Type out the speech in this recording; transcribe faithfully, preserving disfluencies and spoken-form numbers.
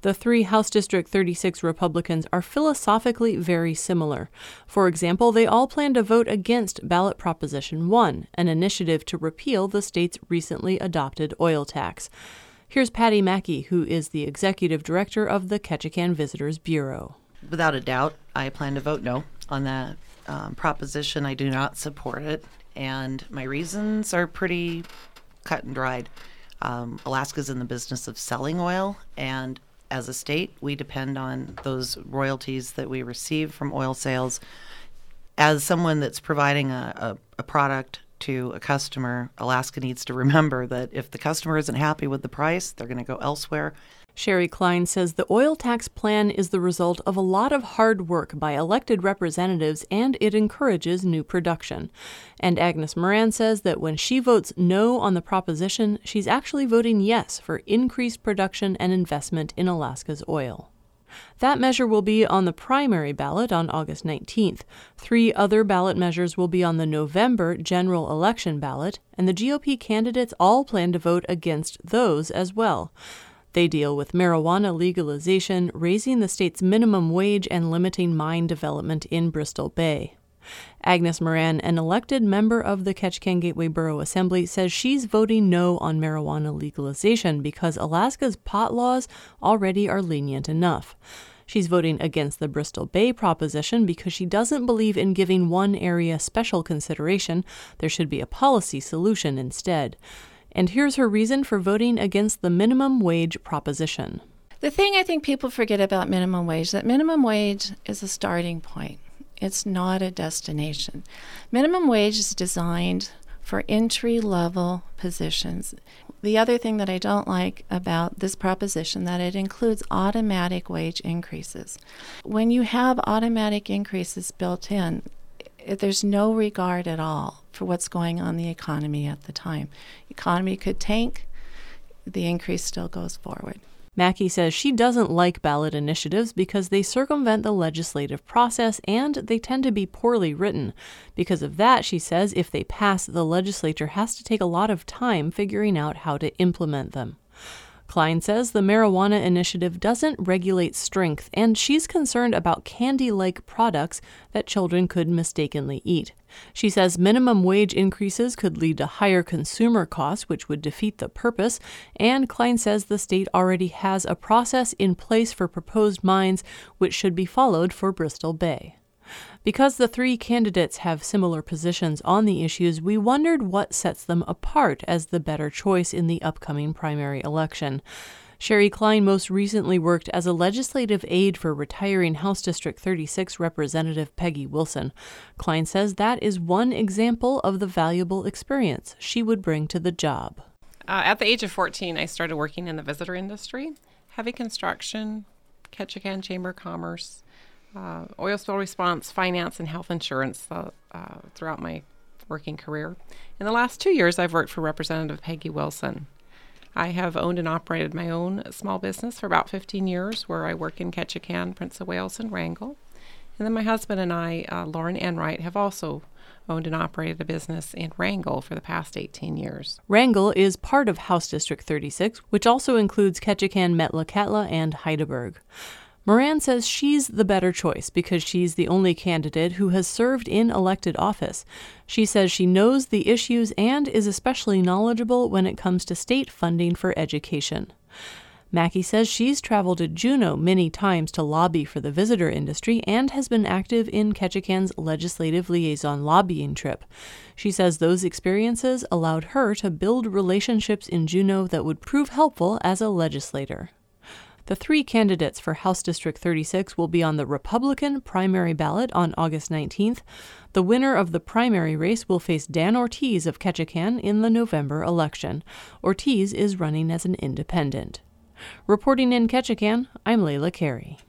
The three House District thirty-six Republicans are philosophically very similar. For example, they all plan to vote against Ballot Proposition one, an initiative to repeal the state's recently adopted oil tax. Here's Patty Mackey, who is the executive director of the Ketchikan Visitors Bureau. Without a doubt, I plan to vote no on that um, proposition. I do not support it, and my reasons are pretty cut and dried. Um, Alaska's in the business of selling oil, and as a state, we depend on those royalties that we receive from oil sales. As someone that's providing a, a, a product to a customer, Alaska needs to remember that if the customer isn't happy with the price, they're going to go elsewhere. Sherry Klein says the oil tax plan is the result of a lot of hard work by elected representatives, and it encourages new production. And Agnes Moran says that when she votes no on the proposition, she's actually voting yes for increased production and investment in Alaska's oil. That measure will be on the primary ballot on August nineteenth. Three other ballot measures will be on the November general election ballot, and the G O P candidates all plan to vote against those as well. They deal with marijuana legalization, raising the state's minimum wage, and limiting mine development in Bristol Bay. Agnes Moran, an elected member of the Ketchikan Gateway Borough Assembly, says she's voting no on marijuana legalization because Alaska's pot laws already are lenient enough. She's voting against the Bristol Bay proposition because she doesn't believe in giving one area special consideration. There should be a policy solution instead. And here's her reason for voting against the minimum wage proposition. The thing I think people forget about minimum wage, that minimum wage is a starting point. It's not a destination. Minimum wage is designed for entry-level positions. The other thing that I don't like about this proposition, that it includes automatic wage increases. When you have automatic increases built in, there's no regard at all for what's going on in the economy at the time. Economy could tank, the increase still goes forward. Mackey says she doesn't like ballot initiatives because they circumvent the legislative process and they tend to be poorly written. Because of that, she says, if they pass, the legislature has to take a lot of time figuring out how to implement them. Klein says the marijuana initiative doesn't regulate strength, and she's concerned about candy-like products that children could mistakenly eat. She says minimum wage increases could lead to higher consumer costs, which would defeat the purpose, and Klein says the state already has a process in place for proposed mines, which should be followed for Bristol Bay. Because the three candidates have similar positions on the issues, we wondered what sets them apart as the better choice in the upcoming primary election. Sherry Klein most recently worked as a legislative aide for retiring House District thirty-six Representative Peggy Wilson. Klein says that is one example of the valuable experience she would bring to the job. Uh, at the age of fourteen, I started working in the visitor industry, heavy construction, Ketchikan Chamber of Commerce, Uh, oil spill response, finance, and health insurance uh, uh, throughout my working career. In the last two years, I've worked for Representative Peggy Wilson. I have owned and operated my own small business for about fifteen years, where I work in Ketchikan, Prince of Wales, and Wrangell. And then my husband and I, uh, Lauren Enright, have also owned and operated a business in Wrangell for the past eighteen years. Wrangell is part of House District thirty-six, which also includes Ketchikan, Metlakatla, and Heidelberg. Moran says she's the better choice because she's the only candidate who has served in elected office. She says she knows the issues and is especially knowledgeable when it comes to state funding for education. Mackey says she's traveled to Juneau many times to lobby for the visitor industry and has been active in Ketchikan's legislative liaison lobbying trip. She says those experiences allowed her to build relationships in Juneau that would prove helpful as a legislator. The three candidates for House District thirty-six will be on the Republican primary ballot on August nineteenth. The winner of the primary race will face Dan Ortiz of Ketchikan in the November election. Ortiz is running as an independent. Reporting in Ketchikan, I'm Layla Carey.